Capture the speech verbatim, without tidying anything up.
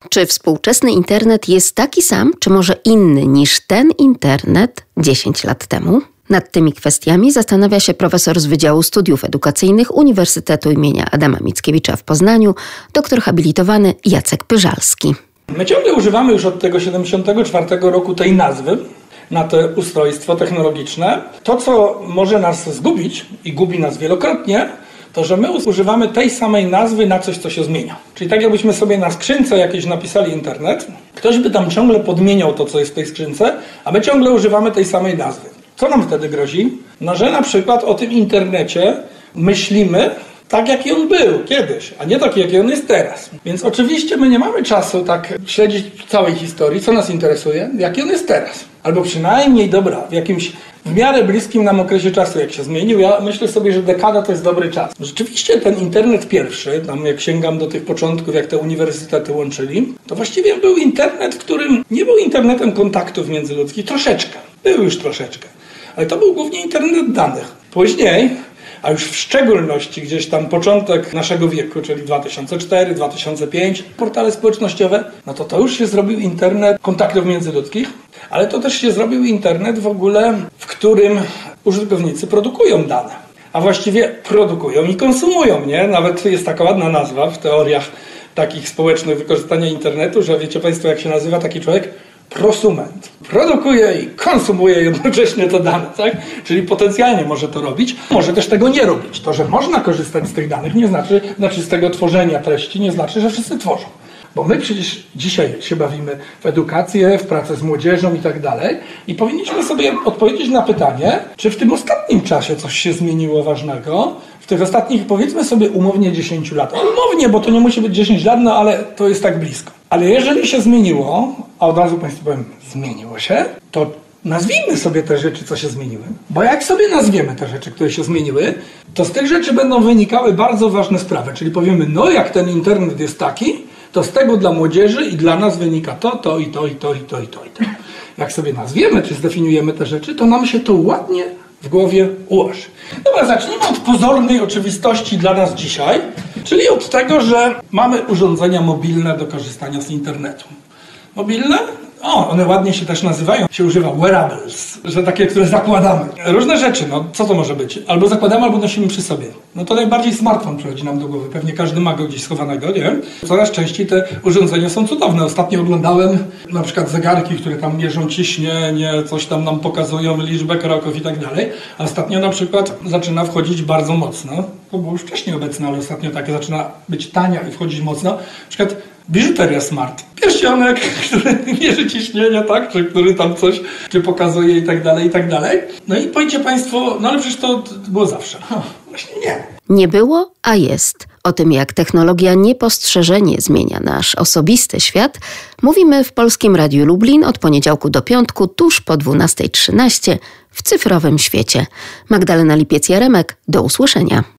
Czy współczesny internet jest taki sam, czy może inny niż ten internet dziesięć lat temu? Nad tymi kwestiami zastanawia się profesor z Wydziału Studiów Edukacyjnych Uniwersytetu imienia Adama Mickiewicza w Poznaniu, doktor habilitowany Jacek Pyżalski. My ciągle używamy już od tego siedemdziesiątego czwartego roku tej nazwy na to ustrojstwo technologiczne. To, co może nas zgubić i gubi nas wielokrotnie, to, że my używamy tej samej nazwy na coś, co się zmienia. Czyli tak jakbyśmy sobie na skrzynce jakieś napisali internet, ktoś by tam ciągle podmieniał to, co jest w tej skrzynce, a my ciągle używamy tej samej nazwy. Co nam wtedy grozi? No, że na przykład o tym internecie myślimy tak, jaki on był kiedyś, a nie taki, jaki on jest teraz. Więc oczywiście my nie mamy czasu tak śledzić całej historii, co nas interesuje, jaki on jest teraz. Albo przynajmniej, dobra, w jakimś w miarę bliskim nam okresie czasu, jak się zmienił. Ja myślę sobie, że dekada to jest dobry czas. Rzeczywiście ten internet pierwszy, tam jak sięgam do tych początków, jak te uniwersytety łączyli, to właściwie był internet, w którym nie był internetem kontaktów międzyludzkich, troszeczkę, był już troszeczkę, ale to był głównie internet danych. Później, a już w szczególności gdzieś tam początek naszego wieku, czyli dwa tysiące czwarty, dwa tysiące piąty, portale społecznościowe, no to to już się zrobił internet kontaktów międzyludzkich, ale to też się zrobił internet w ogóle, w którym użytkownicy produkują dane, a właściwie produkują i konsumują, nie? Nawet jest taka ładna nazwa w teoriach takich społecznych wykorzystania internetu, że wiecie Państwo, jak się nazywa taki człowiek? Prosument. Produkuje i konsumuje jednocześnie te dane, tak? Czyli potencjalnie może to robić, może też tego nie robić. To, że można korzystać z tych danych, nie znaczy, znaczy z tego tworzenia treści, nie znaczy, że wszyscy tworzą. Bo my przecież dzisiaj się bawimy w edukację, w pracę z młodzieżą i tak dalej i powinniśmy sobie odpowiedzieć na pytanie, czy w tym ostatnim czasie coś się zmieniło ważnego, w tych ostatnich, powiedzmy sobie umownie dziesięciu lat. Umownie, bo to nie musi być dziesięć lat, no ale to jest tak blisko. Ale jeżeli się zmieniło, a od razu Państwu powiem, zmieniło się, to nazwijmy sobie te rzeczy, co się zmieniły. Bo jak sobie nazwiemy te rzeczy, które się zmieniły, to z tych rzeczy będą wynikały bardzo ważne sprawy. Czyli powiemy, no jak ten internet jest taki, to z tego dla młodzieży i dla nas wynika to, to i to, i to, i to, i to, i to. Jak sobie nazwiemy, czy zdefiniujemy te rzeczy, to nam się to ładnie w głowie ułoży. Dobra, zacznijmy od pozornej oczywistości dla nas dzisiaj, czyli od tego, że mamy urządzenia mobilne do korzystania z internetu. Mobilne? O, one ładnie się też nazywają. Się używa wearables, że takie, które zakładamy. Różne rzeczy, no co to może być? Albo zakładamy, albo nosimy przy sobie. No to najbardziej smartfon przychodzi nam do głowy. Pewnie każdy ma go gdzieś schowanego, nie? Coraz częściej te urządzenia są cudowne. Ostatnio oglądałem na przykład zegarki, które tam mierzą ciśnienie, coś tam nam pokazują, liczbę kroków i tak dalej. A ostatnio na przykład zaczyna wchodzić bardzo mocno. To było już wcześniej obecne, ale ostatnio takie zaczyna być tania i wchodzić mocno. Na przykład biżuteria smart. Pierścionek, który mierzy ciśnienie, tak? Czy który tam coś czy pokazuje i tak dalej, i tak dalej. No i powiecie Państwo, no ale przecież to było zawsze. No, właśnie nie. Nie było, a jest. O tym, jak technologia niepostrzeżenie zmienia nasz osobisty świat, mówimy w Polskim Radiu Lublin od poniedziałku do piątku, tuż po dwunasta trzynaście w cyfrowym świecie. Magdalena Lipiec-Jaremek, do usłyszenia.